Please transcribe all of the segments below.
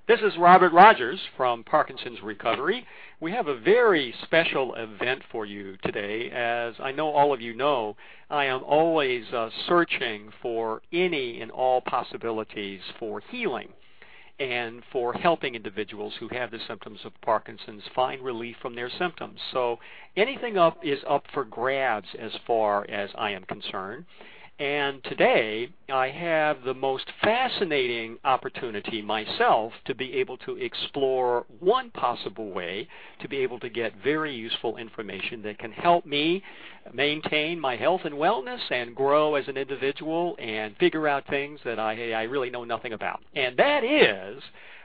This is Robert Rogers from Parkinson's Recovery. We have a very special event for you today. As I know all of you know, I am always searching for any and all possibilities for healing and for helping individuals who have the symptoms of Parkinson's find relief from their symptoms. So anything is up for grabs as far as I am concerned. And today, I have the most fascinating opportunity myself to be able to explore one possible way to be able to get very useful information that can help me maintain my health and wellness and grow as an individual and figure out things that I really know nothing about. And that is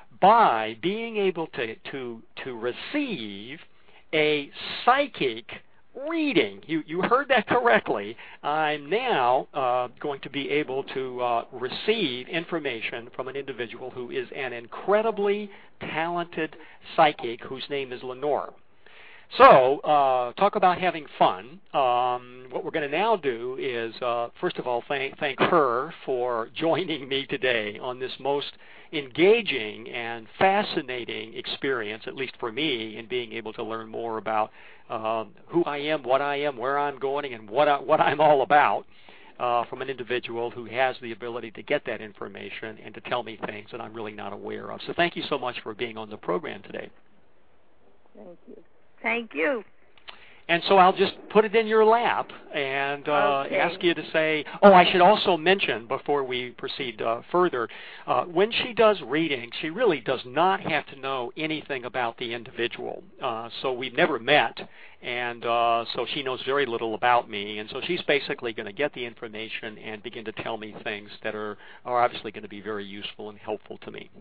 by being able to receive a psychic reading. You heard that correctly. I'm now going to be able to receive information from an individual who is an incredibly talented psychic whose name is Lenore. So, talk about having fun. What we're going to now do is, first of all, thank her for joining me today on this most engaging and fascinating experience, at least for me, in being able to learn more about who I am, where I'm going, and what I'm all about from an individual who has the ability to get that information and to tell me things that I'm really not aware of. So thank you so much for being on the program today. Thank you. Thank you. And so I'll just put it in your lap and ask you to say, I should also mention before we proceed further, when she does reading, she really does not have to know anything about the individual. So we've never met, and so she knows very little about me. And so she's basically going to get the information and begin to tell me things that are obviously going to be very useful and helpful to me.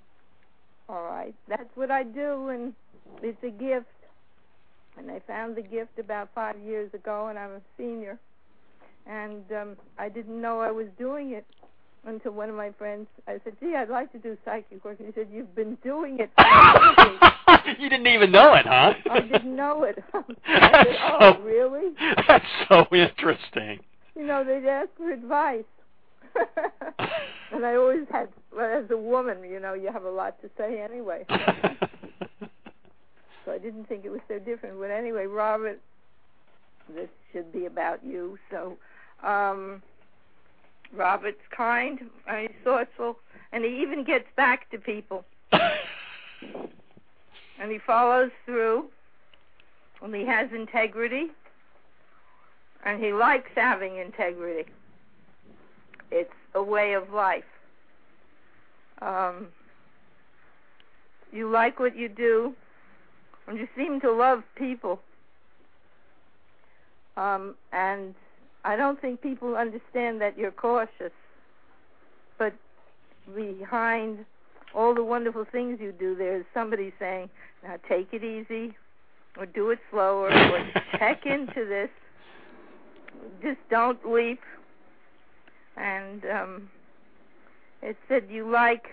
All right. That's what I do, and it's a gift. And I found the gift about 5 years ago, and I'm a senior. And I didn't know I was doing it until one of my friends, I said, gee, I'd like to do psychic work. And he said, you've been doing it. You didn't even know it, huh? I didn't know it. I said, oh, really? That's so interesting. You know, they'd ask for advice. And I always had, well, as a woman, you know, you have a lot to say anyway. So I didn't think it was so different. But anyway, Robert, this should be about you. So Robert's kind, he's thoughtful, and he even gets back to people. And he follows through, and he has integrity, and he likes having integrity. It's a way of life. You like what you do, and you seem to love people. And I don't think people understand that you're cautious. But behind all the wonderful things you do, there's somebody saying, now take it easy, or do it slower, or check into this. Just don't leap. And it said you like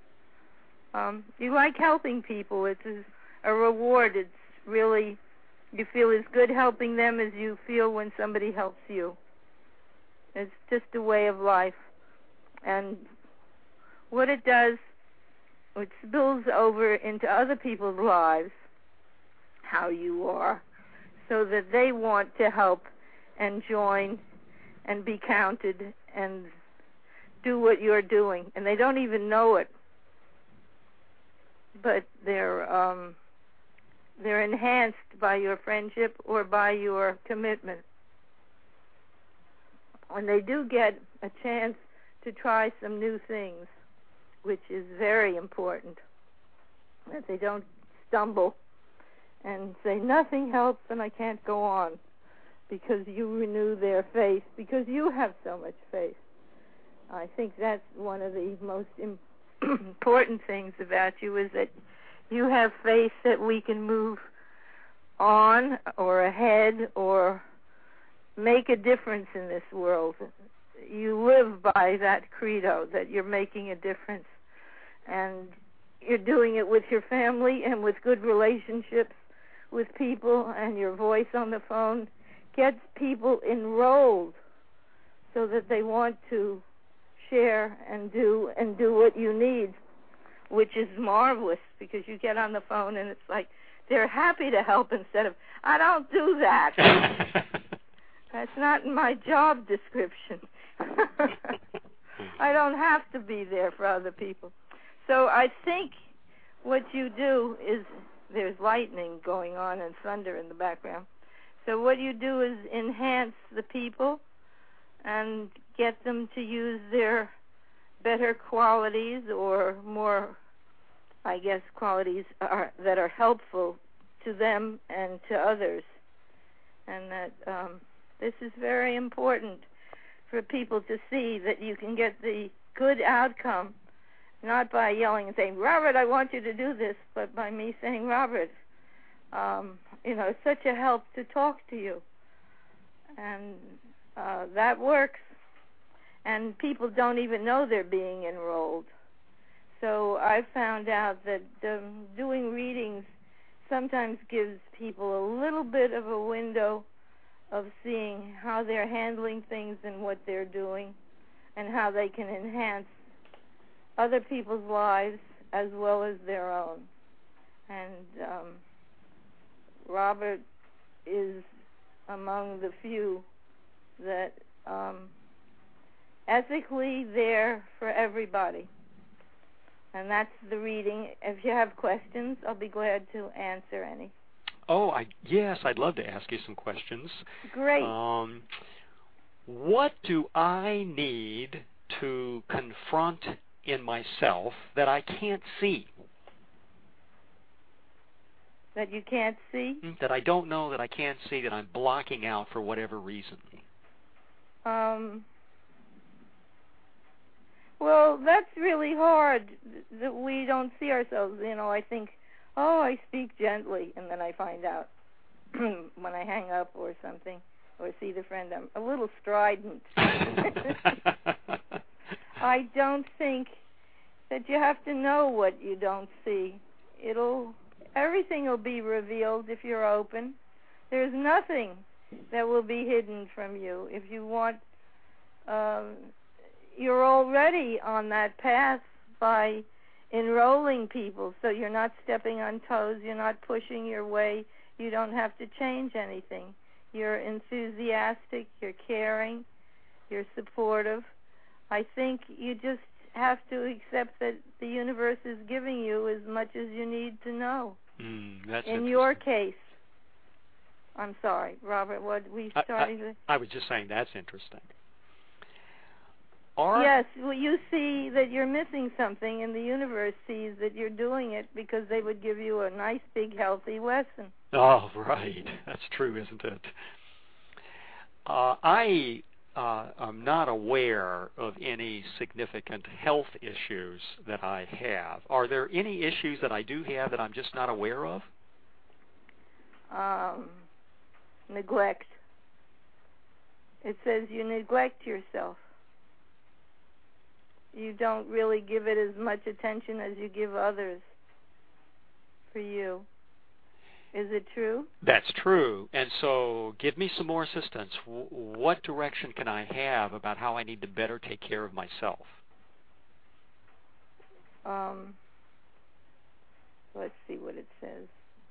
helping people. It's a reward. It's really, you feel as good helping them as you feel when somebody helps you. It's just a way of life. And what it does, it spills over into other people's lives, how you are, so that they want to help and join and be counted and do what you're doing. And they don't even know it. But they're enhanced by your friendship or by your commitment. When they do get a chance to try some new things, which is very important, that they don't stumble and say, nothing helps and I can't go on, because you renew their faith, because you have so much faith. I think that's one of the most important things about you, is that you have faith that we can move on or ahead or make a difference in this world. You live by that credo, that you're making a difference. And you're doing it with your family and with good relationships with people, and your voice on the phone gets people enrolled so that they want to share and do what you need. which is marvelous because you get on the phone and it's like they're happy to help instead of, I don't do that. That's not in my job description. I don't have to be there for other people. So I think what you do is, there's lightning going on and thunder in the background. So what you do is enhance the people and get them to use their better qualities, or more, I guess, qualities that are helpful to them and to others. And that this is very important for people to see, that you can get the good outcome, not by yelling and saying, Robert, I want you to do this, but by me saying, Robert, it's such a help to talk to you. And that works. And people don't even know they're being enrolled. So I found out that doing readings sometimes gives people a little bit of a window of seeing how they're handling things and what they're doing, and how they can enhance other people's lives as well as their own. And Robert is among the few that ethically there for everybody. And that's the reading. If you have questions, I'll be glad to answer any. Oh, yes, I'd love to ask you some questions. Great. What do I need to confront in myself that I can't see? That you can't see? That I don't know, that I can't see, that I'm blocking out for whatever reason. Well, that's really hard, that we don't see ourselves. I think, I speak gently, and then I find out when I hang up or something, or see the friend, I'm a little strident. I don't think that you have to know what you don't see. Everything will be revealed if you're open. There's nothing that will be hidden from you. If you want, you're already on that path by enrolling people, so you're not stepping on toes, you're not pushing your way, you don't have to change anything. You're enthusiastic, you're caring, you're supportive. I think you just have to accept that the universe is giving you as much as you need to know. That's in your case. I'm sorry, Robert, what we starting to... I was just saying that's interesting. Yes, well, you see that you're missing something, and the universe sees that you're doing it because they would give you a nice, big, healthy lesson. Oh, right. That's true, isn't it? I am not aware of any significant health issues that I have. Are there any issues that I do have that I'm just not aware of? Neglect. It says you neglect yourself. You don't really give it as much attention as you give others for you. Is it true? That's true. And so give me some more assistance. What direction can I have about how I need to better take care of myself? Let's see what it says.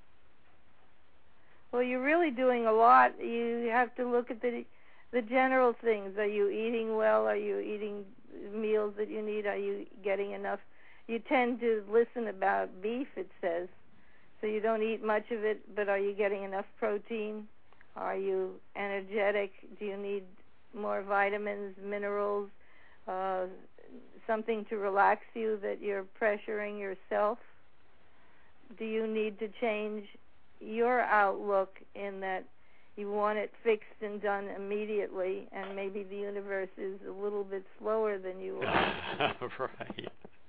Well, you're really doing a lot. You have to look at the general things. Are you eating well? Are you eating meals that you need? Are you getting enough? You tend to listen about beef, it says, so you don't eat much of it, but are you getting enough protein? Are you energetic? Do you need more vitamins, minerals, something to relax you that you're pressuring yourself? Do you need to change your outlook in that you want it fixed and done immediately, and maybe the universe is a little bit slower than you are? Right.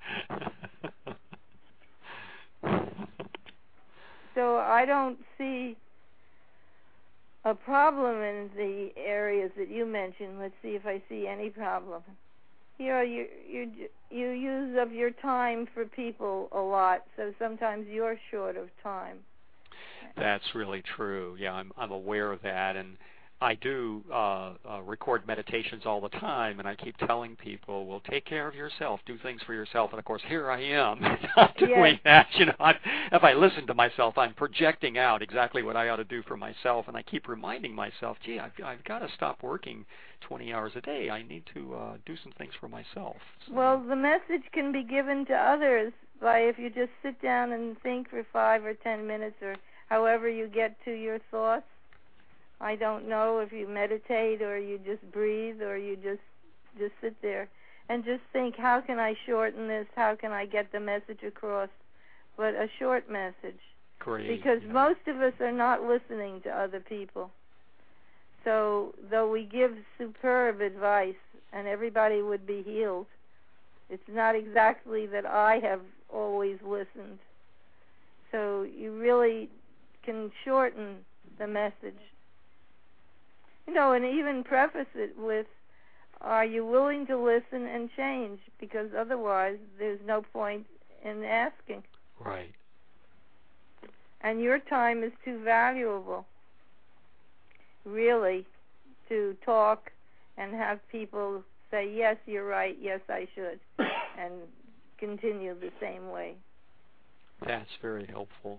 So I don't see a problem in the areas that you mentioned. Let's see if I see any problem. You use up your time for people a lot, so sometimes you're short of time. That's really true. Yeah, I'm aware of that, and I do record meditations all the time, and I keep telling people, well, take care of yourself, do things for yourself. And, of course, here I am not doing that. You know, if I listen to myself, I'm projecting out exactly what I ought to do for myself, and I keep reminding myself, gee, I've got to stop working 20 hours a day. I need to do some things for myself. So, well, the message can be given to others by if you just sit down and think for 5 or 10 minutes or however you get to your thoughts. I don't know if you meditate or you just breathe or you just sit there and just think, how can I shorten this? How can I get the message across? But a short message. great. Because most of us are not listening to other people. So though we give superb advice and everybody would be healed, it's not exactly that I have always listened. So you really can shorten the message. You know, and even preface it with, are you willing to listen and change? Because otherwise there's no point in asking. Right. And your time is too valuable, really, to talk and have people say, yes, you're right, yes, I should, and continue the same way. That's very helpful.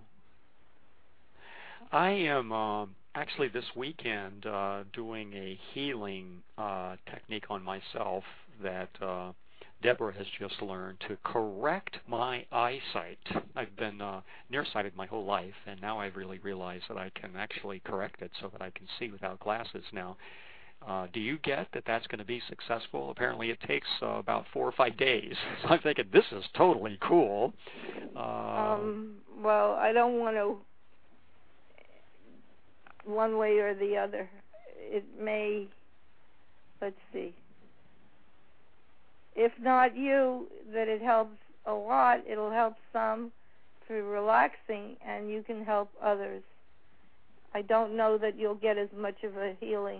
I am actually this weekend doing a healing technique on myself that Deborah has just learned to correct my eyesight. I've been nearsighted my whole life, and now I've really realized that I can actually correct it so that I can see without glasses now. Do you get that that's going to be successful? Apparently it takes about 4 or 5 days. So I'm thinking, this is totally cool. Well, I don't want to one way or the other. It may, let's see. If not you, that it helps a lot, it'll help some through relaxing, and you can help others. I don't know that you'll get as much of a healing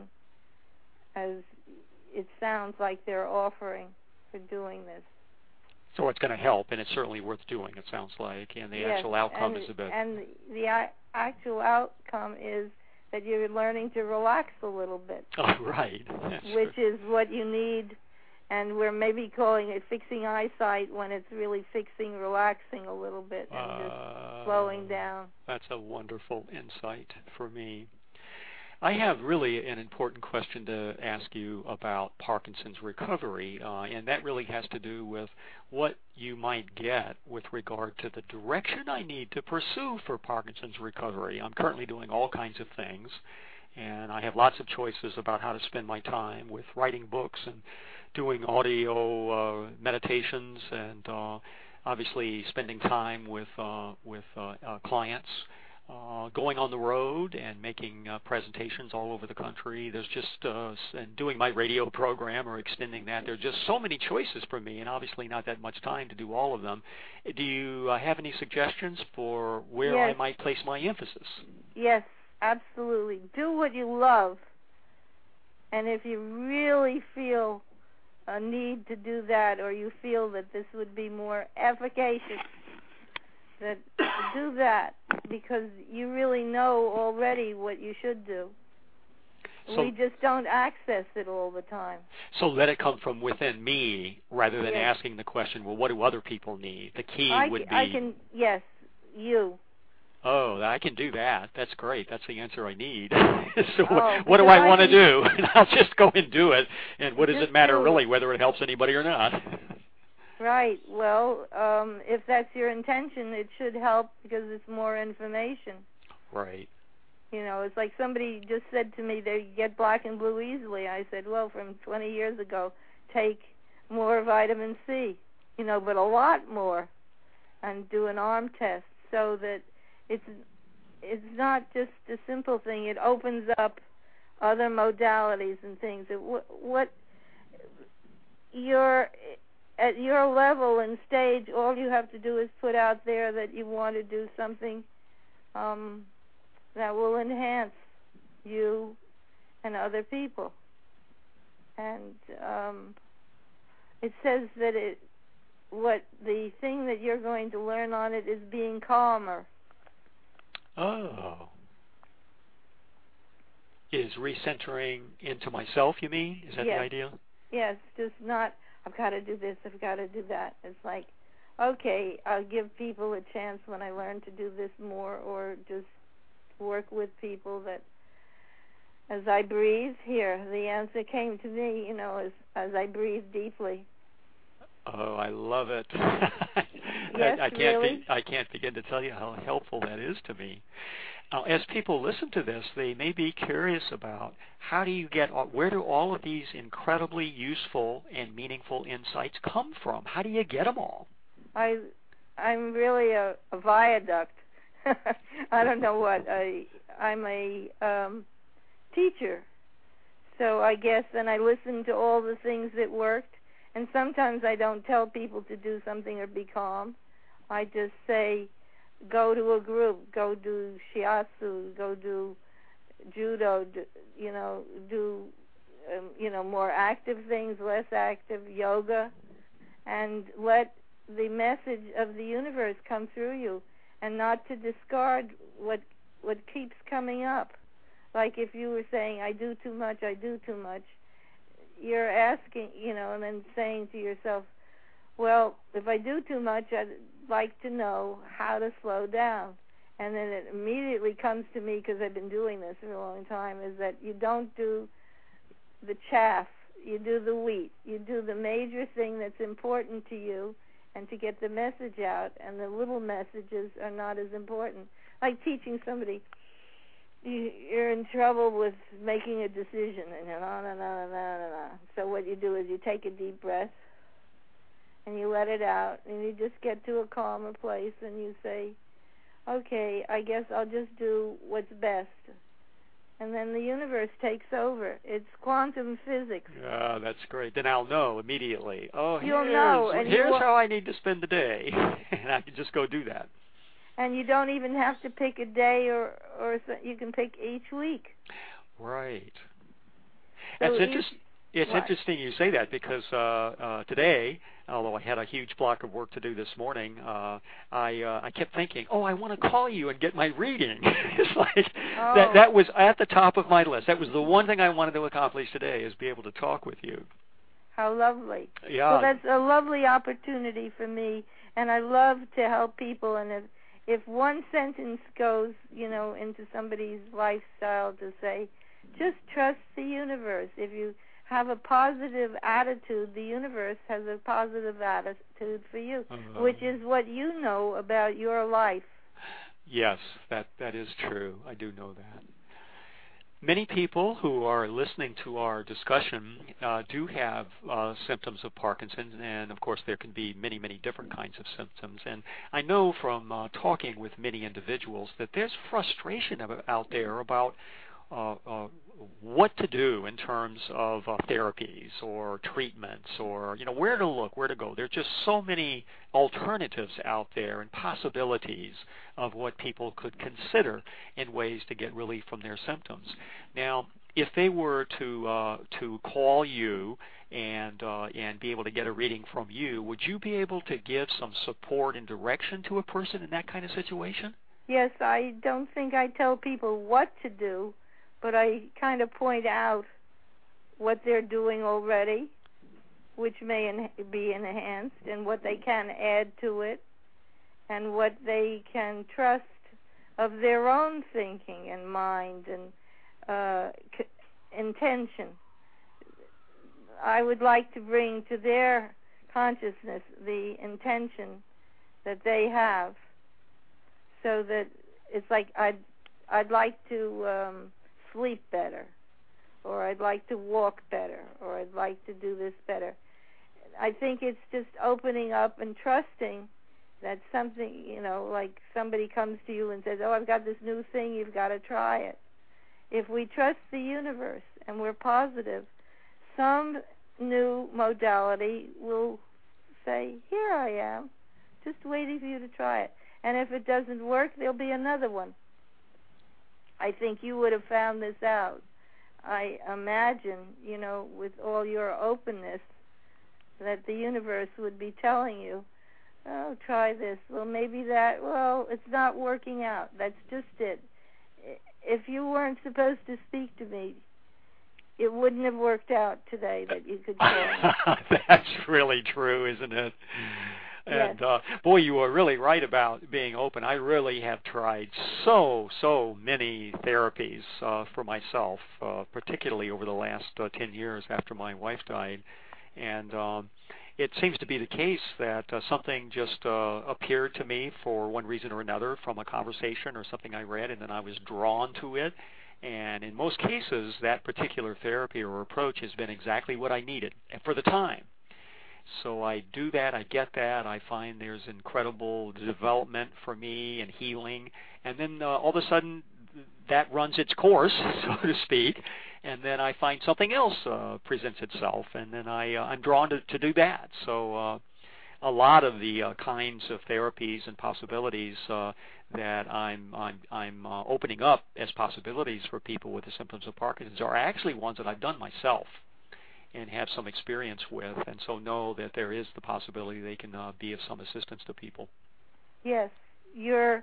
as it sounds like they're offering for doing this. So it's going to help, and it's certainly worth doing, it sounds like, and the actual outcome is a bit... And the actual outcome is that you're learning to relax a little bit. Oh, right. Which is what you need, and we're maybe calling it fixing eyesight when it's really fixing, relaxing a little bit and just slowing down. That's a wonderful insight for me. I have really an important question to ask you about Parkinson's recovery, and that really has to do with what you might get with regard to the direction I need to pursue for Parkinson's recovery. I'm currently doing all kinds of things, and I have lots of choices about how to spend my time with writing books and doing audio meditations and obviously spending time with clients. Going on the road and making presentations all over the country. There's just, and doing my radio program or extending that. There are just so many choices for me, and obviously not that much time to do all of them. Do you have any suggestions for where I might place my emphasis? Yes, absolutely. Do what you love. And if you really feel a need to do that, or you feel that this would be more efficacious, that do that, because you really know already what you should do. So, we just don't access it all the time. So let it come from within me rather than asking the question, well, what do other people need? The key would be... Yes, you. Oh, I can do that. That's great. That's the answer I need. So what do I want to do? And I'll just go and do it. And what does it matter really whether it helps anybody or not? Right. Well, if that's your intention, it should help because it's more information. Right. You know, it's like somebody just said to me they get black and blue easily. I said, well, from 20 years ago, take more vitamin C, you know, but a lot more, and do an arm test so that it's not just a simple thing. It opens up other modalities and things. At your level and stage, all you have to do is put out there that you want to do something that will enhance you and other people. And it says that the thing that you're going to learn on it is being calmer. Oh. Is recentering into myself, you mean? Is that the Yes. idea? Yes, just not, I've got to do this, I've got to do that. It's like, okay, I'll give people a chance when I learn to do this more, or just work with people that, as I breathe, here, the answer came to me, as I breathe deeply. Oh, I love it. Yes, really? I can't begin to tell you how helpful that is to me. As people listen to this, they may be curious about where do all of these incredibly useful and meaningful insights come from? How do you get them all? I'm really a viaduct. I don't know what. I'm a teacher. So I guess then I listen to all the things that worked. And sometimes I don't tell people to do something or be calm. I just say, go to a group, go do shiatsu, go do judo, do more active things, less active yoga, and let the message of the universe come through you, and not to discard what keeps coming up. Like if you were saying, I do too much, you're asking, and then saying to yourself, well, if I do too much, I'd like to know how to slow down. And then it immediately comes to me, because I've been doing this for a long time, is that you don't do the chaff, you do the wheat. You do the major thing that's important to you and to get the message out, and the little messages are not as important. Like teaching somebody, you're in trouble with making a decision, and on and on and on and on. So what you do is you take a deep breath, and you let it out, and you just get to a calmer place, and you say, okay, I guess I'll just do what's best. And then the universe takes over. It's quantum physics. Yeah, that's great. Then I'll know immediately. Oh, here's how I need to spend the day. And I can just go do that. And you don't even have to pick a day, or you can pick each week. Right. So it's interesting you say that, because today, although I had a huge block of work to do this morning, I kept thinking, I want to call you and get my reading. It's like that was at the top of my list. That was the one thing I wanted to accomplish today, is be able to talk with you. How lovely. Yeah. Well, that's a lovely opportunity for me, and I love to help people. And if one sentence goes, into somebody's lifestyle, to say, just trust the universe. If you have a positive attitude, the universe has a positive attitude for you, which is what you know about your life. Yes, that is true. I do know that. Many people who are listening to our discussion do have symptoms of Parkinson's, and of course there can be many, many different kinds of symptoms. And I know from talking with many individuals that there's frustration out there about what to do in terms of therapies or treatments, or where to look, where to go. There are just so many alternatives out there and possibilities of what people could consider in ways to get relief from their symptoms. Now, if they were to call you and be able to get a reading from you, would you be able to give some support and direction to a person in that kind of situation? Yes, I don't think I tell people what to do, but I kind of point out what they're doing already, which may be enhanced, and what they can add to it, and what they can trust of their own thinking and mind and intention. I would like to bring to their consciousness the intention that they have, so that it's like I'd like to sleep better, or I'd like to walk better, or I'd like to do this better. I think it's just opening up and trusting that something, like somebody comes to you and says, I've got this new thing, you've got to try it. If we trust the universe and we're positive, some new modality will say, here I am, just waiting for you to try it. And if it doesn't work, there'll be another one. I think you would have found this out. I imagine, with all your openness, that the universe would be telling you, try this. Well, maybe that, it's not working out. That's just it. if you weren't supposed to speak to me, it wouldn't have worked out today that you could call me. That's really true, isn't it? Yes. And boy, you were really right about being open. I really have tried so many therapies for myself, particularly over the last 10 years after my wife died. And it seems to be the case that something just appeared to me for one reason or another from a conversation or something I read, and then I was drawn to it. And in most cases, that particular therapy or approach has been exactly what I needed for the time. So I do that, I get that, I find there's incredible development for me and healing, and then all of a sudden that runs its course, so to speak, and then I find something else presents itself, and then I'm drawn to do that. So a lot of the kinds of therapies and possibilities that I'm opening up as possibilities for people with the symptoms of Parkinson's are actually ones that I've done myself and have some experience with, and so know that there is the possibility they can be of some assistance to people. Yes, your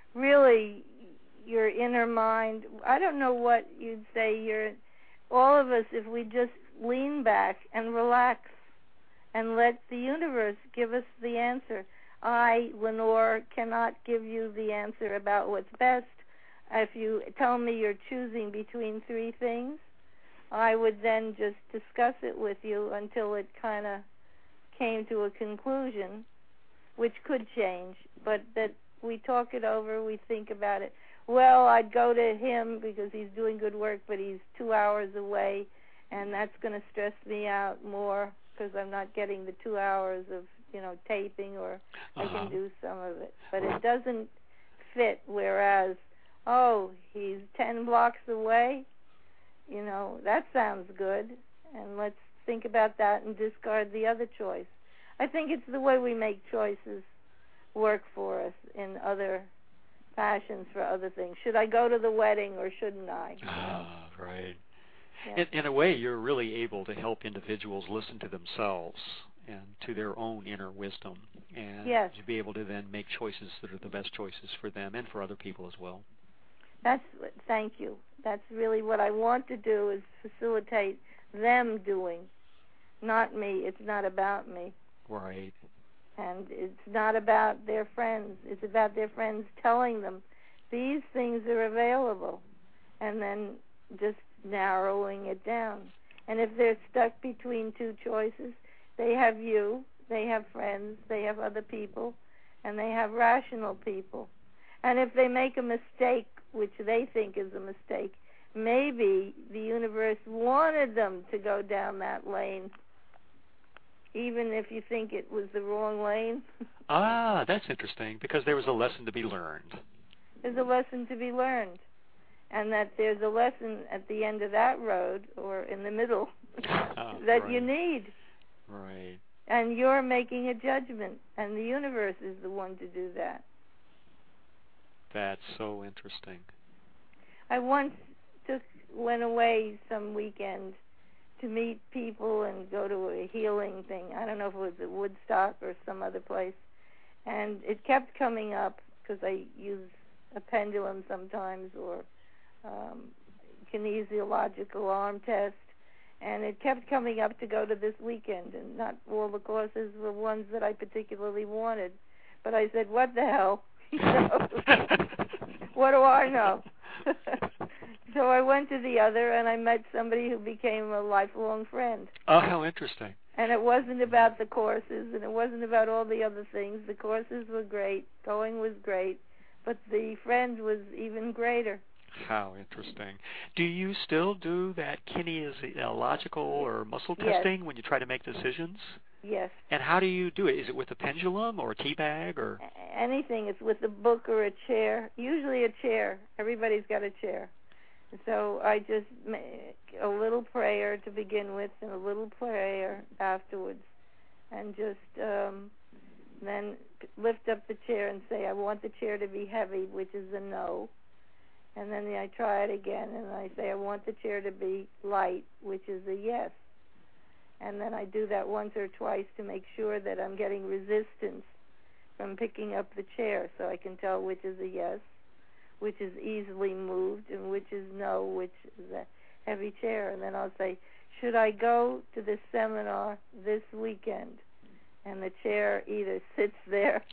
inner mind, I don't know what you'd say, all of us, if we just lean back and relax and let the universe give us the answer. I, Lenore, cannot give you the answer about what's best. If you tell me you're choosing between three things, I would then just discuss it with you until it kind of came to a conclusion, which could change, but that we talk it over, we think about it. Well, I'd go to him because he's doing good work, but he's 2 hours away, and that's going to stress me out more because I'm not getting the 2 hours of, taping, or I can do some of it. But it doesn't fit, whereas, he's 10 blocks away, that sounds good, and let's think about that and discard the other choice. I think it's the way we make choices work for us in other fashions for other things. Should I go to the wedding or shouldn't I? Right. Yeah. In a way, you're really able to help individuals listen to themselves and to their own inner wisdom, and to be able to then make choices that are the best choices for them and for other people as well. Thank you. That's really what I want to do, is facilitate them doing, not me. It's not about me. Right. And it's not about their friends. It's about their friends telling them these things are available, and then just narrowing it down. And if they're stuck between two choices, they have you, they have friends, they have other people, and they have rational people. And if they make a mistake, which they think is a mistake, maybe the universe wanted them to go down that lane, even if you think it was the wrong lane. That's interesting, because there was a lesson to be learned. There's a lesson to be learned, and that there's a lesson at the end of that road, or in the middle, that you need. Right. And you're making a judgment, and the universe is the one to do that. That's so interesting. I once went away some weekend to meet people and go to a healing thing. I don't know if it was at Woodstock or some other place. And it kept coming up, because I use a pendulum sometimes, or kinesiological arm test. And it kept coming up to go to this weekend, and not all the courses were ones that I particularly wanted. But I said, what the hell? What do I know? So I went to the other, and I met somebody who became a lifelong friend. Oh, how interesting. And it wasn't about the courses, and it wasn't about all the other things. The courses were great, going was great, but the friend was even greater. How interesting. Do you still do that kinesiological or muscle testing when you try to make decisions? Yes. And how do you do it? Is it with a pendulum or a tea bag or anything? It's with a book or a chair. Usually a chair. Everybody's got a chair. So I just make a little prayer to begin with, and a little prayer afterwards, and just then lift up the chair and say, I want the chair to be heavy, which is a no. And then I try it again, and I say, I want the chair to be light, which is a yes. And then I do that once or twice to make sure that I'm getting resistance from picking up the chair, so I can tell which is a yes, which is easily moved, and which is no, which is a heavy chair. And then I'll say, should I go to this seminar this weekend? And the chair either sits there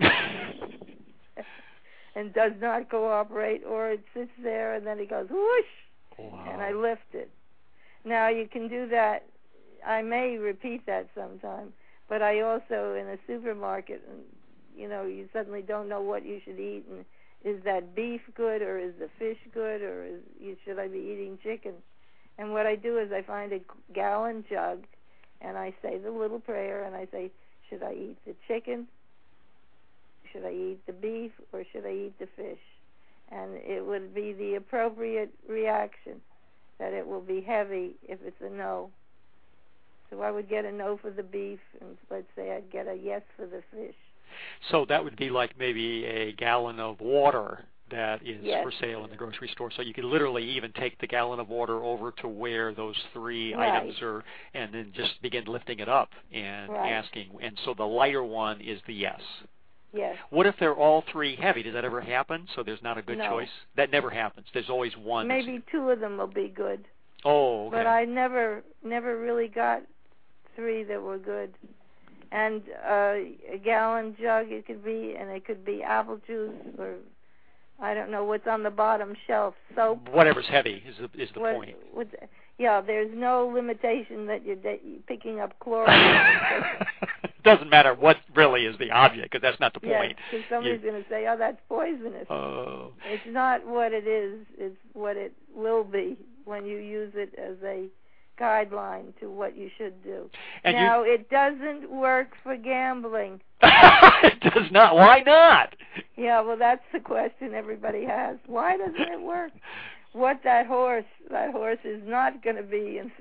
and does not cooperate, or it sits there and then it goes whoosh, wow. and I lift it. Now you can do that. I may repeat that sometime, but I also, in a supermarket, and you suddenly don't know what you should eat, and is that beef good, or is the fish good, or should I be eating chicken? And what I do is I find a gallon jug, and I say the little prayer, and I say, should I eat the chicken? Should I eat the beef, or should I eat the fish? And it would be the appropriate reaction, that it will be heavy if it's a no. So I would get a no for the beef, and let's say I'd get a yes for the fish. So that would be like maybe a gallon of water that is yes. for sale in the grocery store. So you could literally even take the gallon of water over to where those three right. items are, and then just begin lifting it up and right. asking. And so the lighter one is the yes. Yes. What if they're all three heavy? Does that ever happen? So there's not a good no. choice? That never happens. There's always one. Maybe two of them will be good. Oh, okay. But I never really got three that were good. And a gallon jug it could be, and it could be apple juice, or I don't know what's on the bottom shelf, soap. Whatever's heavy is the point. Yeah, there's no limitation that you're picking up chlorine. It doesn't matter what really is the object, because that's not the point. Yes, because somebody's going to say, oh, that's poisonous. Oh. It's not what it is, it's what it will be when you use it as a guideline to what you should do. And now, it doesn't work for gambling. It does not. Why not? Yeah, well, that's the question everybody has. Why doesn't it work? What that horse is not going to be in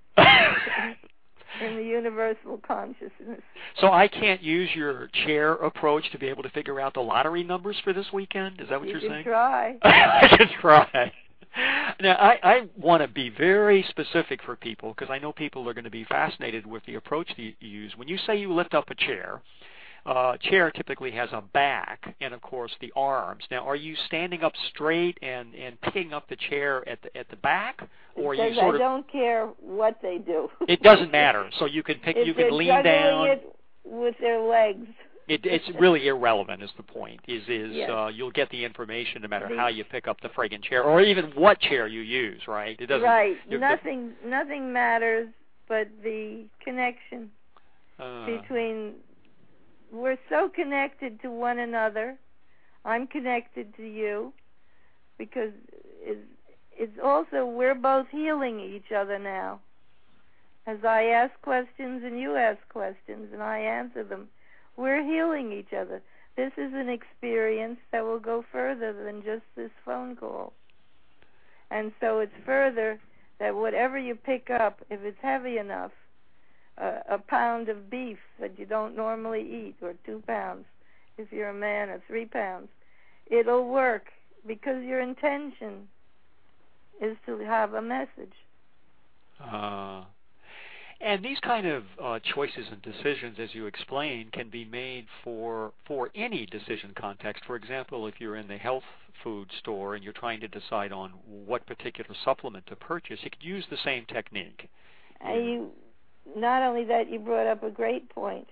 the universal consciousness. So I can't use your chair approach to be able to figure out the lottery numbers for this weekend? Is that what you're saying? You can try. I can try. Now, I want to be very specific for people, because I know people are going to be fascinated with the approach that you use. When you say you lift up a chair typically has a back and, of course, the arms. Now, are you standing up straight and picking up the chair at the back, or because you sort of? I don't care what they do. It doesn't matter. So you can pick. You can lean down. It with their legs. It's really irrelevant. Is the point? Yes. You'll get the information no matter how you pick up the friggin' chair, or even what chair you use. Right? It doesn't. Right. Nothing matters but the connection between. We're so connected to one another. I'm connected to you because it's also we're both healing each other now. As I ask questions and you ask questions and I answer them, we're healing each other. This is an experience that will go further than just this phone call. And so it's further that whatever you pick up, if it's heavy enough, a pound of beef that you don't normally eat, or 2 pounds, if you're a man, or 3 pounds, it'll work because your intention is to have a message. And these kind of choices and decisions, as you explained, can be made for any decision context. For example, if you're in the health food store and you're trying to decide on what particular supplement to purchase, you could use the same technique. Not only that, you brought up a great point,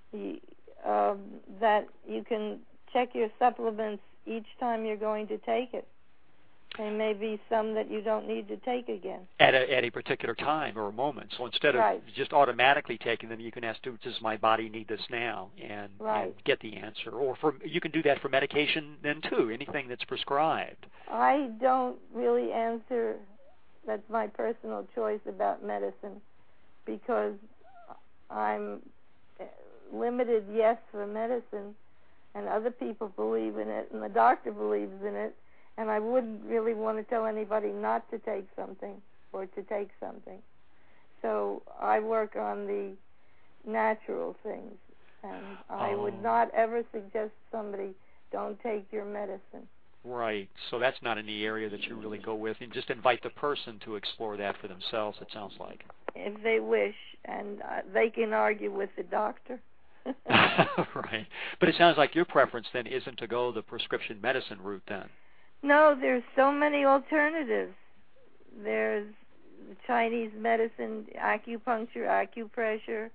that you can check your supplements each time you're going to take it. There may be some that you don't need to take again. At a particular time or a moment. So instead of just automatically taking them, you can ask, does my body need this now? And get the answer. Or you can do that for medication then, too, anything that's prescribed. I don't really answer, that's my personal choice about medicine, because I'm limited, yes, for medicine, and other people believe in it, and the doctor believes in it, and I wouldn't really want to tell anybody not to take something or to take something. So I work on the natural things, and I would not ever suggest somebody don't take your medicine. Right. So that's not in the area that you really go with, and just invite the person to explore that for themselves, it sounds like. If they wish, and they can argue with the doctor. Right. But it sounds like your preference then isn't to go the prescription medicine route then. No, there's so many alternatives. There's Chinese medicine, acupuncture, acupressure,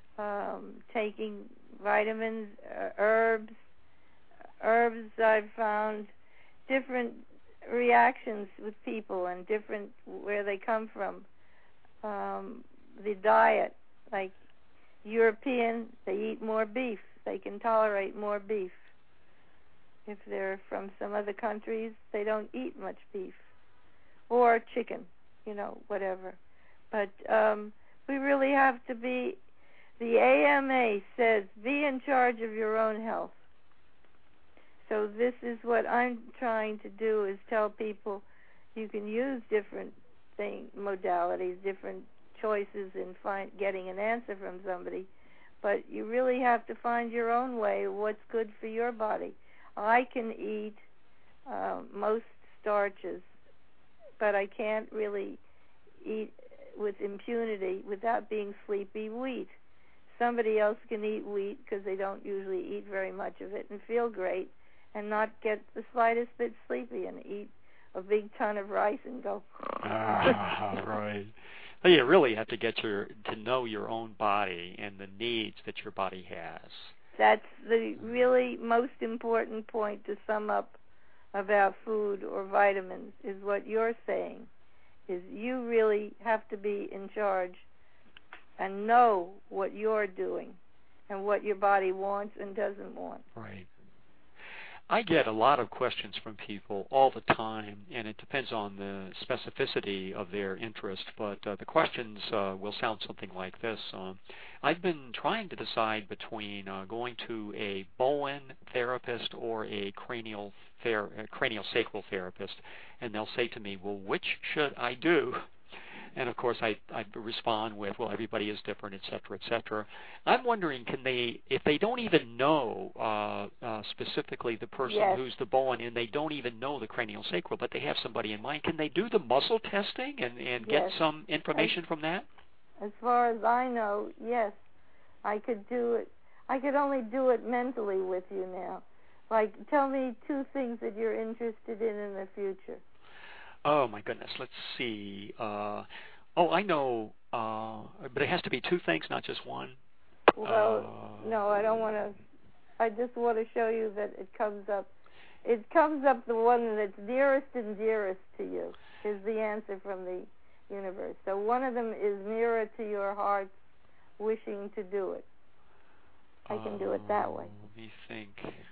taking vitamins, herbs. Herbs, I've found different reactions with people and different where they come from. The diet, like European, they eat more beef. They can tolerate more beef. If they're from some other countries, they don't eat much beef. Or chicken, whatever. But we really have to be, the AMA says, be in charge of your own health. So this is what I'm trying to do, is tell people you can use different modalities, different choices in getting an answer from somebody, but you really have to find your own way of what's good for your body. I can eat most starches, but I can't really eat with impunity without being sleepy wheat. Somebody else can eat wheat because they don't usually eat very much of it and feel great and not get the slightest bit sleepy and eat a big ton of rice and go. Right. Well, you really have to to know your own body and the needs that your body has. That's the really most important point to sum up about food or vitamins, is what you're saying, is you really have to be in charge and know what you're doing and what your body wants and doesn't want. Right. I get a lot of questions from people all the time, and it depends on the specificity of their interest, but the questions will sound something like this. I've been trying to decide between going to a Bowen therapist or a cranial sacral therapist, and they'll say to me, well, which should I do? And of course, I respond with, well, everybody is different, et cetera, et cetera. I'm wondering, if they don't even know specifically the person Yes. who's the Bowen, and they don't even know the cranial sacral, but they have somebody in mind, can they do the muscle testing and get Yes. some information from that? As far as I know, yes. I could do it. I could only do it mentally with you now. Like, tell me 2 things that you're interested in the future. Oh, my goodness. Let's see. I know, but it has to be 2 things, not just one. Well, no, I don't want to. I just want to show you that it comes up. It comes up the one that's nearest and dearest to you is the answer from the universe. So one of them is nearer to your heart's wishing to do it. I can do it that way. Let me think.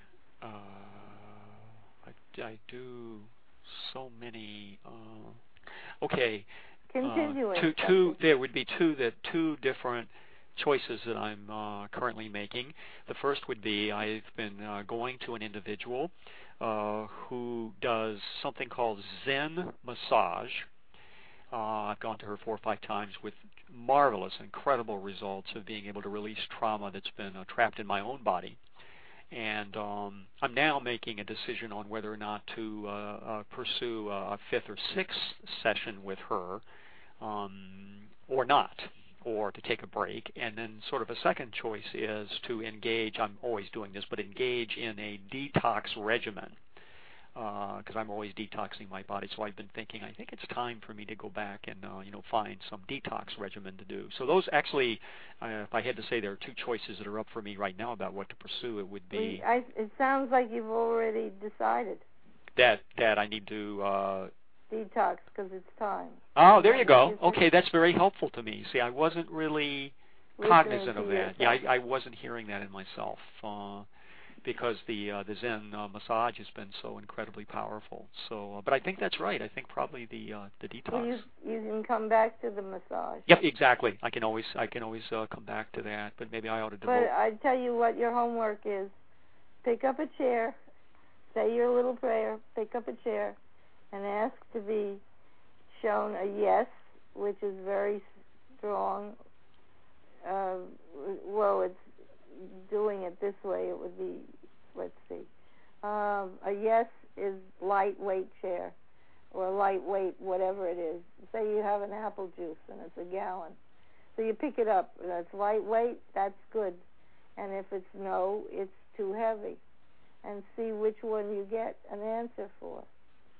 I do so many. Okay. Continuing. There would be 2 different choices that I'm currently making. The first would be I've been going to an individual who does something called Zen massage. I've gone to her 4 or 5 times with marvelous, incredible results of being able to release trauma that's been trapped in my own body. And I'm now making a decision on whether or not to pursue a 5th or 6th session with her or not, or to take a break. And then sort of a second choice is to engage, I'm always doing this, but engage in a detox regimen. Because I'm always detoxing my body, so I've been thinking, I think it's time for me to go back and find some detox regimen to do. So those actually, if I had to say, there are 2 choices that are up for me right now about what to pursue. It would be it sounds like you've already decided that I need to detox because it's time. Oh, there you go. Okay, that's very helpful to me. See, I wasn't really cognizant of that. Yeah, I wasn't hearing that in myself. Because the Zen massage has been so incredibly powerful. So, but I think that's right. I think probably the detox. Well, you can come back to the massage. Yep, exactly. I can always come back to that. But maybe I ought to devote. But I tell you what, your homework is: pick up a chair, say your little prayer, pick up a chair, and ask to be shown a yes, which is very strong. Well, it's doing it this way, it would be, let's see, a yes is lightweight chair, or lightweight whatever it is. Say you have an apple juice and it's a gallon. So you pick it up, that's lightweight, that's good. And if it's no, it's too heavy. And see which one you get an answer for.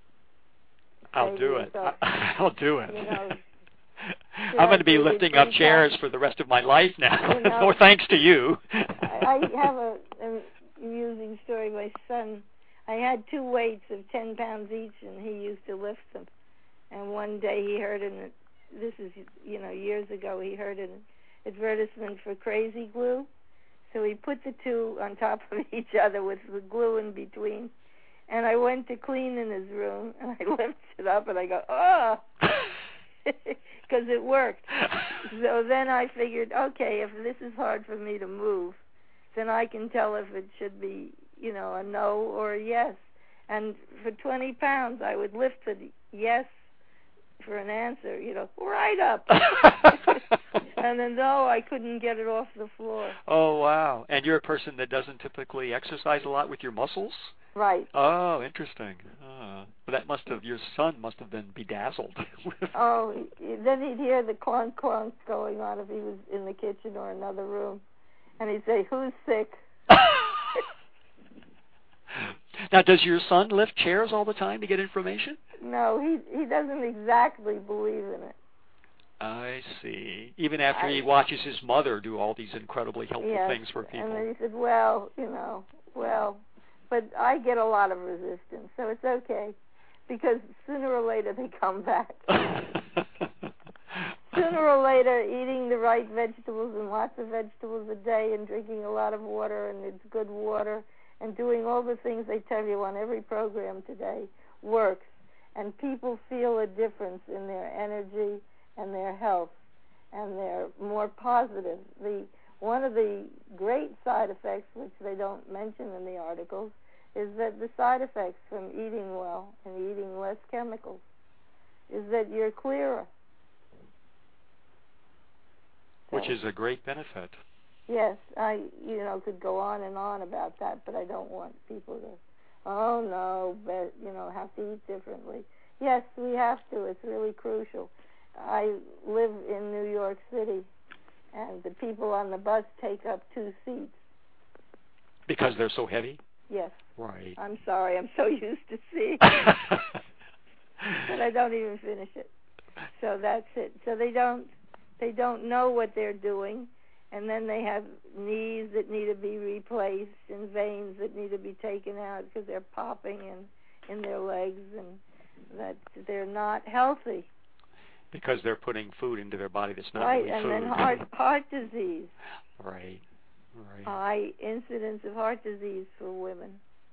I'll do it. So, I'll do it. You know, I'm going to be lifting up chairs for the rest of my life now. You know, More thanks to you. I have an amusing story. My son, I had 2 weights of 10 pounds each, and he used to lift them. And one day he heard this is, years ago, he heard an advertisement for Crazy Glue. So he put the 2 on top of each other with the glue in between. And I went to clean in his room, and I lifted it up, and I go, oh, because it worked. So then I figured, okay, if this is hard for me to move, then I can tell if it should be, a no or a yes. And for 20 pounds, I would lift the yes for an answer, right up. And then no, I couldn't get it off the floor. Oh, wow. And you're a person that doesn't typically exercise a lot with your muscles? Right. Oh, interesting. Well, your son must have been bedazzled. Oh, then he'd hear the clunk clunk going on if he was in the kitchen or another room, and he'd say, "Who's sick?" Now, does your son lift chairs all the time to get information? No, he doesn't exactly believe in it. I see. Even after he watches his mother do all these incredibly helpful things for people. And then he said, well, but I get a lot of resistance, so it's okay, because sooner or later they come back. Sooner or later, eating the right vegetables and lots of vegetables a day and drinking a lot of water, and it's good water, and doing all the things they tell you on every program today works. And people feel a difference in their energy and their health, and they're more positive. One of the great side effects, which they don't mention in the articles, is that the side effects from eating well and eating less chemicals is that you're clearer. Which is a great benefit. Yes, I could go on and on about that, but I don't want people to, oh no, but have to eat differently. Yes, we have to. It's really crucial. I live in New York City, and the people on the bus take up 2 seats. Because they're so heavy? Yes. Right. I'm sorry. I'm so used to seeing that I don't even finish it. So that's it. So they don't know what they're doing, and then they have knees that need to be replaced and veins that need to be taken out because they're popping in their legs, and that they're not healthy. Because they're putting food into their body that's not right, really and food. then heart disease. Right. High incidence of heart disease for women.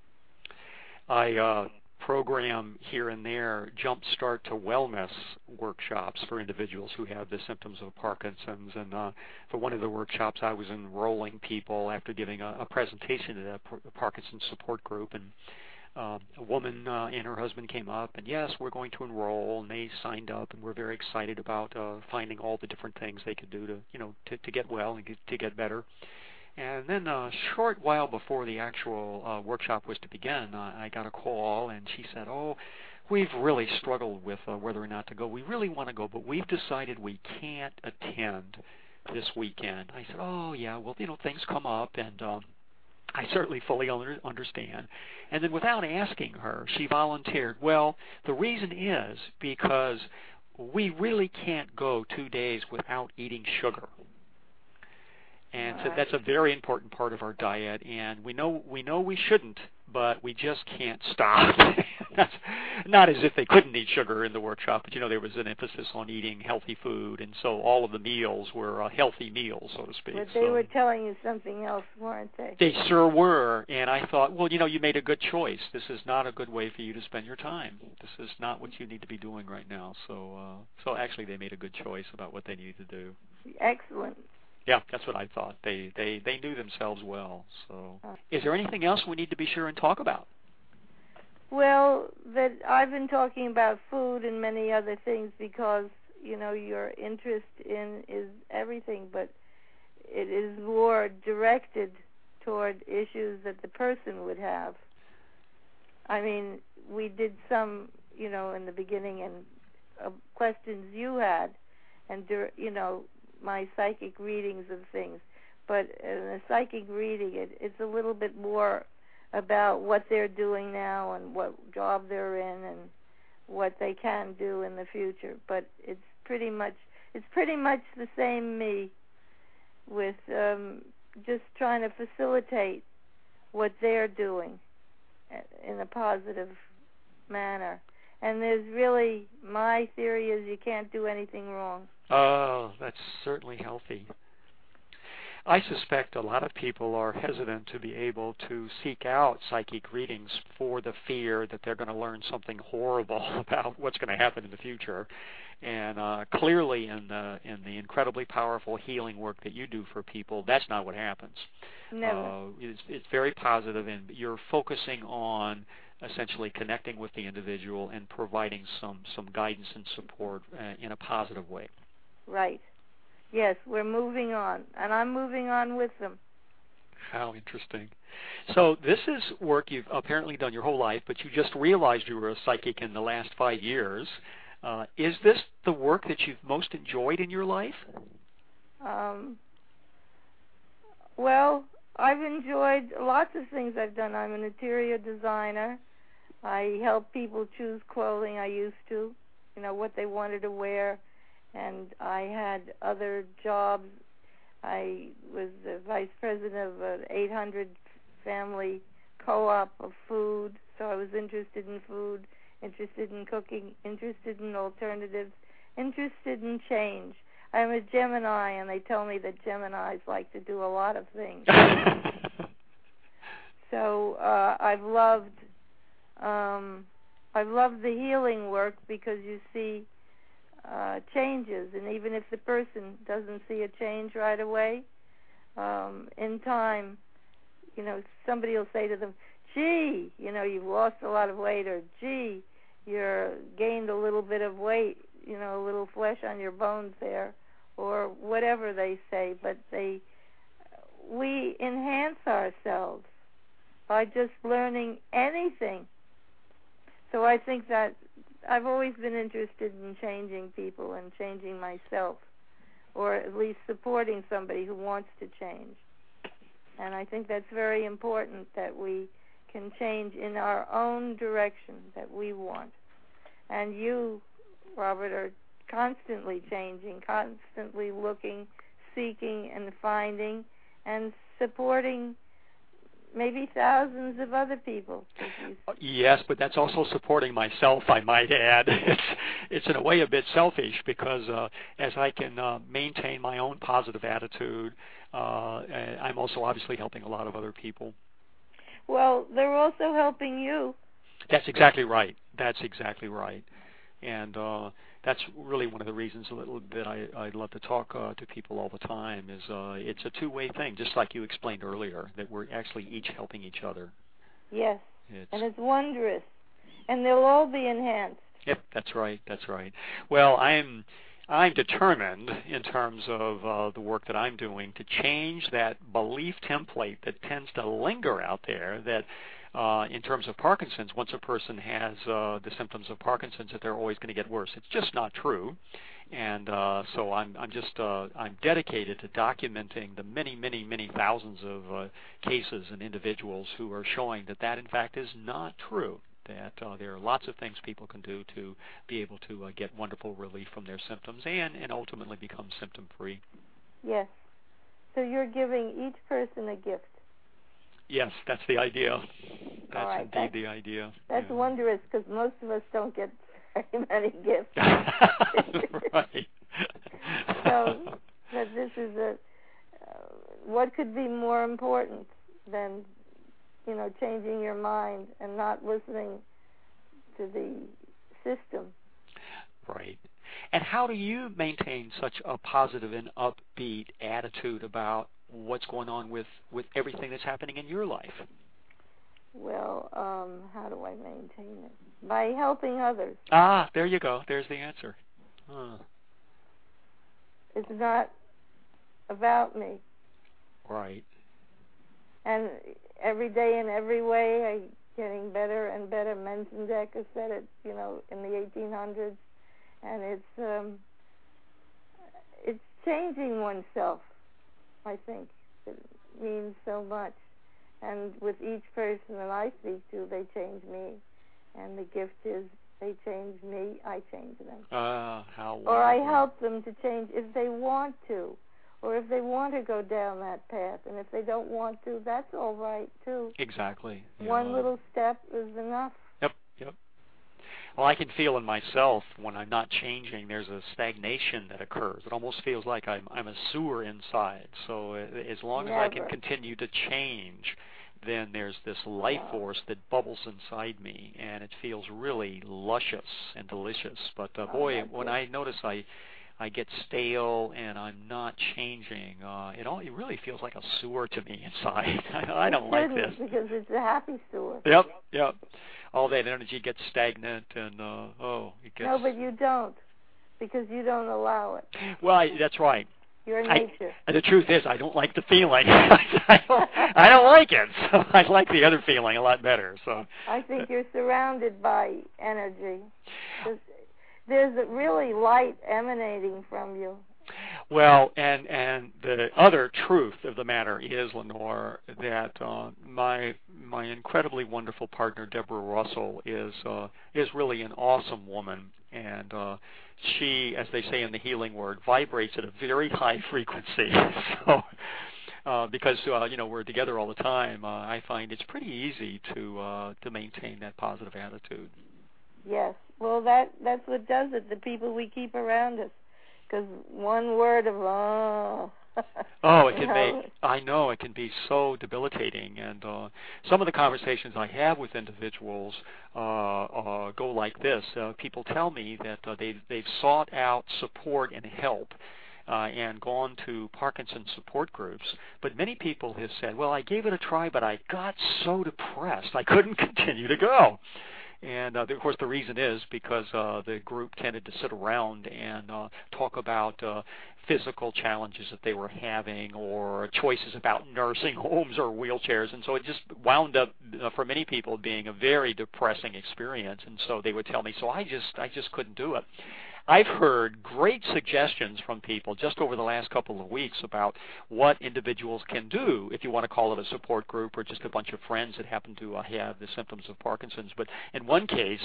I program here and there Jumpstart to Wellness workshops for individuals who have the symptoms of Parkinson's. And for one of the workshops, I was enrolling people after giving a presentation to the Parkinson's support group, and a woman and her husband came up, and yes, we're going to enroll, and they signed up, and we're very excited about finding all the different things they could do to get well and to get better. And then a short while before the actual workshop was to begin, I got a call, and she said, oh, we've really struggled with whether or not to go. We really want to go, but we've decided we can't attend this weekend. I said, oh, yeah, well, things come up, and I certainly fully understand. And then without asking her, she volunteered, well, the reason is because we really can't go 2 days without eating sugar. And so that's a very important part of our diet, and we know we shouldn't, but we just can't stop. That's not as if they couldn't eat sugar in the workshop, but there was an emphasis on eating healthy food, and so all of the meals were healthy meals, so to speak. But they were telling you something else, weren't they? They sure were, and I thought, well, you made a good choice. This is not a good way for you to spend your time. This is not what you need to be doing right now. So actually, they made a good choice about what they needed to do. Excellent. Yeah, that's what I thought. They knew themselves well. So, is there anything else we need to be sure and talk about? Well, that I've been talking about food and many other things because your interest in is everything, but it is more directed toward issues that the person would have. I mean, we did some, in the beginning, and questions you had, and my psychic readings of things. But in a psychic reading, it's a little bit more about what they're doing now and what job they're in and what they can do in the future. But it's pretty much the same me, with just trying to facilitate what they're doing in a positive manner. And there's really, my theory is you can't do anything wrong. Oh, that's certainly healthy. I suspect a lot of people are hesitant to be able to seek out psychic readings for the fear that they're going to learn something horrible about what's going to happen in the future. And clearly in the incredibly powerful healing work that you do for people, that's not what happens. Never. It's very positive, and you're focusing on essentially connecting with the individual and providing some guidance and support in a positive way. Right. Yes, we're moving on, and I'm moving on with them. How interesting. So this is work you've apparently done your whole life, but you just realized you were a psychic in the last 5 years. Is this the work that you've most enjoyed in your life? Well, I've enjoyed lots of things I've done. I'm an interior designer. I help people choose clothing. I used to, what they wanted to wear. And I had other jobs. I was the vice president of an 800 family co-op of food, so I was interested in food, interested in cooking, interested in alternatives, interested in change. I'm a Gemini, and they tell me that Geminis like to do a lot of things. So I've loved the healing work, because you see changes, and even if the person doesn't see a change right away, in time, somebody will say to them, gee, you've lost a lot of weight, or gee, you're gained a little bit of weight, a little flesh on your bones there, or whatever they say. But we enhance ourselves by just learning anything. So I think that I've always been interested in changing people and changing myself, or at least supporting somebody who wants to change. And I think that's very important, that we can change in our own direction that we want. And you, Robert, are constantly changing, constantly looking, seeking, and finding, and supporting maybe thousands of other people. Yes, but that's also supporting myself, I might add. It's in a way a bit selfish, because as I can maintain my own positive attitude, I'm also obviously helping a lot of other people. Well, they're also helping you. That's exactly right. And that's really one of the reasons that I love to talk to people all the time, is it's a two-way thing, just like you explained earlier, that we're actually each helping each other. Yes, and it's wondrous. And they'll all be enhanced. Yep, that's right. Well, I'm determined, in terms of the work that I'm doing, to change that belief template that tends to linger out there, that in terms of Parkinson's, once a person has the symptoms of Parkinson's, that they're always going to get worse. It's just not true. And so I'm dedicated to documenting the many thousands of cases and individuals who are showing that in fact is not true. That there are lots of things people can do to be able to get wonderful relief from their symptoms and ultimately become symptom-free. Yes. So you're giving each person a gift. Yes, that's the idea. That's right, indeed the idea. That's wondrous, because most of us don't get very many gifts. Right. So that this is what could be more important than changing your mind and not listening to the system. Right. And how do you maintain such a positive and upbeat attitude about what's going on with everything that's happening in your life? Well, how do I maintain it? By helping others. Ah, there you go. There's the answer. It's not about me. Right. And every day in every way, I'm getting better and better. Menzendeck has said it, in the 1800s, and it's changing oneself. I think it means so much. And with each person that I speak to, they change me. And the gift is They change me, I change them. How wonderful. Or I help them to change if they want to, or if they want to go down that path. And if they don't want to, that's all right, too. Exactly. One little step is enough. Yep. Well, I can feel in myself when I'm not changing, there's a stagnation that occurs. It almost feels like I'm a sewer inside. So as long as I can continue to change, then there's this life force that bubbles inside me, and it feels really luscious and delicious. But boy, when I notice I get stale and I'm not changing, it really feels like a sewer to me inside. I don't like this. Because it's a happy sewer. Yep. All that energy gets stagnant, and it gets... No, but you don't, because you don't allow it. Well, that's right. Your nature. The truth is, I don't like the feeling. I don't like it. So I like the other feeling a lot better. So I think you're surrounded by energy. There's a really light emanating from you. Well, and the other truth of the matter is, Lenore, that my incredibly wonderful partner, Deborah Russell, is really an awesome woman, and she, as they say in the healing word, vibrates at a very high frequency. So, because we're together all the time, I find it's pretty easy to maintain that positive attitude. Yes, well, that's what does it. The people we keep around us. Because one word of it can I know it can be so debilitating, and some of the conversations I have with individuals go like this. People tell me that they've sought out support and help and gone to Parkinson's support groups, but many people have said, well, I gave it a try, but I got so depressed I couldn't continue to go. And, of course, the reason is because the group tended to sit around and talk about physical challenges that they were having or choices about nursing homes or wheelchairs. And so it just wound up, for many people, being a very depressing experience. And so they would tell me, so I just couldn't do it. I've heard great suggestions from people just over the last couple of weeks about what individuals can do, if you want to call it a support group or just a bunch of friends that happen to have the symptoms of Parkinson's. But in one case,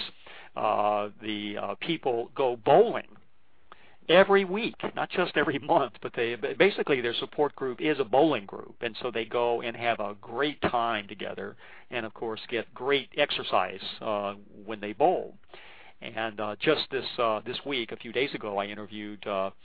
the people go bowling every week, not just every month, but basically their support group is a bowling group, and so they go and have a great time together and, of course, get great exercise when they bowl. And just this week, a few days ago, I interviewed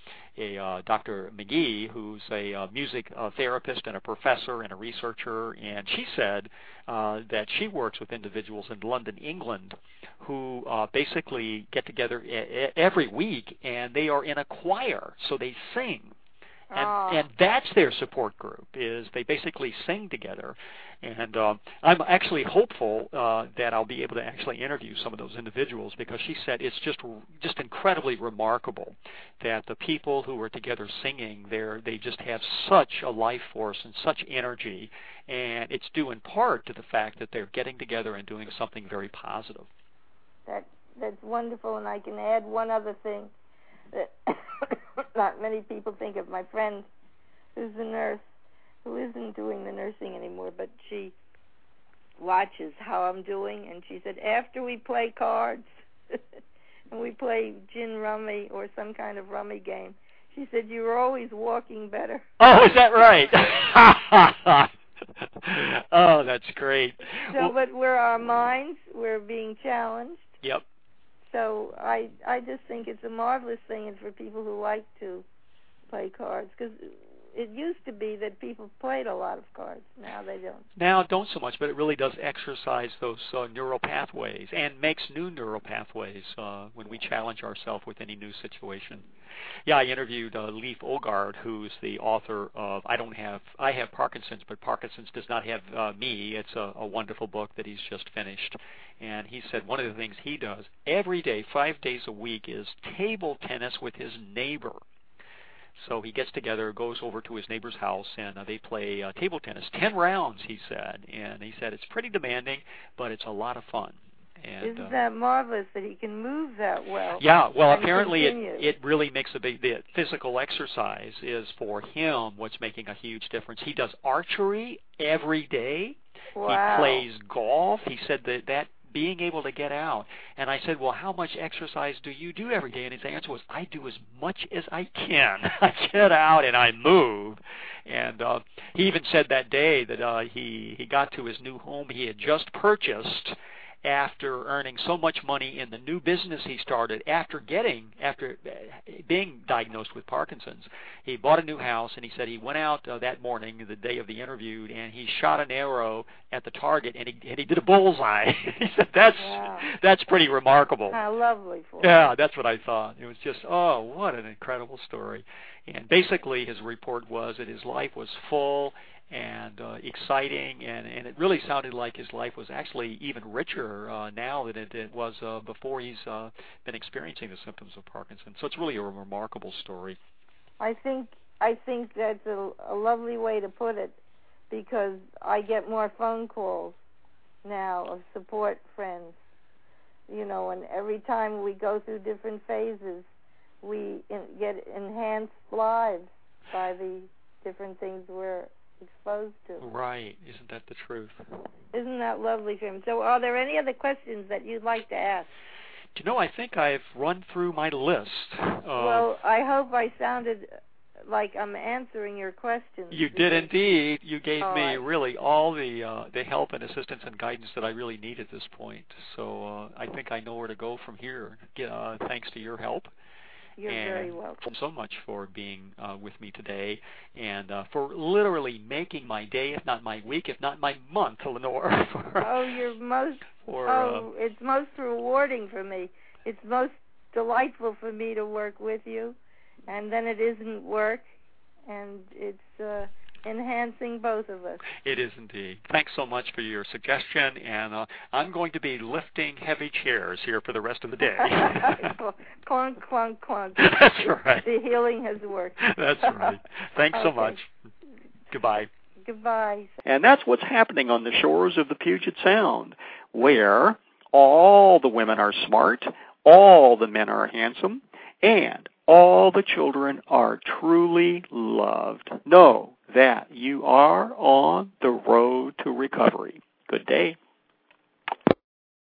Dr. McGee, who's a music therapist and a professor and a researcher, and she said that she works with individuals in London, England, who basically get together every week, and they are in a choir, so they sing. And that's their support group, is they basically sing together. And I'm actually hopeful that I'll be able to actually interview some of those individuals, because she said it's just incredibly remarkable that the people who are together singing, they just have such a life force and such energy, and it's due in part to the fact that they're getting together and doing something very positive. That's wonderful, and I can add one other thing that not many people think of. My friend, who's a nurse, who isn't doing the nursing anymore, but she watches how I'm doing, and she said, after we play cards and we play gin rummy or some kind of rummy game, she said, you're always walking better. Oh, is that right? Oh, that's great. So, but our minds, we're being challenged. Yep. So I just think it's a marvelous thing, and for people who like to play cards, because it used to be that people played a lot of cards. Now they don't. Now don't so much, but it really does exercise those neural pathways and makes new neural pathways when we challenge ourselves with any new situation. Yeah, I interviewed Leif Ogard, who's the author of I Have Parkinson's, but Parkinson's Does Not Have Me. It's a wonderful book that he's just finished. And he said one of the things he does every day, 5 days a week, is table tennis with his neighbor. So he gets together, goes over to his neighbor's house, and they play table tennis, 10 rounds, he said. And he said it's pretty demanding, but it's a lot of fun. And, isn't that marvelous that he can move that well? Yeah, well, apparently it really makes a big... The physical exercise is, for him, what's making a huge difference. He does archery every day. Wow. He plays golf. He said that being able to get out. And I said, well, how much exercise do you do every day? And his answer was, I do as much as I can. I get out and I move. And he even said that day that he got to his new home he had just purchased after earning so much money in the new business he started after being diagnosed with Parkinson's. He bought a new house, and he said he went out that morning, the day of the interview, and he shot an arrow at the target, and he did a bullseye. He said that's pretty remarkable. How lovely for Yeah, that's what I thought. It was just, oh, what an incredible story. And basically his report was that his life was full and exciting, and it really sounded like his life was actually even richer now than it was before he's been experiencing the symptoms of Parkinson's. So it's really a remarkable story. I think that's a lovely way to put it, because I get more phone calls now of support friends, and every time we go through different phases, we get enhanced lives by the different things we're exposed to. Right. Isn't that the truth? Isn't that lovely, Jim? So are there any other questions that you'd like to ask? I think I've run through my list. Well, I hope I sounded like I'm answering your questions. You did indeed. You gave me really all the help and assistance and guidance that I really need at this point. So I think I know where to go from here. Thanks to your help. You're very welcome. Thank you so much for being with me today, and for literally making my day, if not my week, if not my month, Lenore. It's most rewarding for me. It's most delightful for me to work with you, and then it isn't work, and it's enhancing both of us. It is indeed. Thanks so much for your suggestion, and I'm going to be lifting heavy chairs here for the rest of the day. Clunk, clunk, clunk. That's right. The healing has worked. That's right. Thanks so much. Goodbye. Goodbye. And that's what's happening on the shores of the Puget Sound, where all the women are smart, all the men are handsome, and all the children are truly loved. Know that you are on the road to recovery. Good day.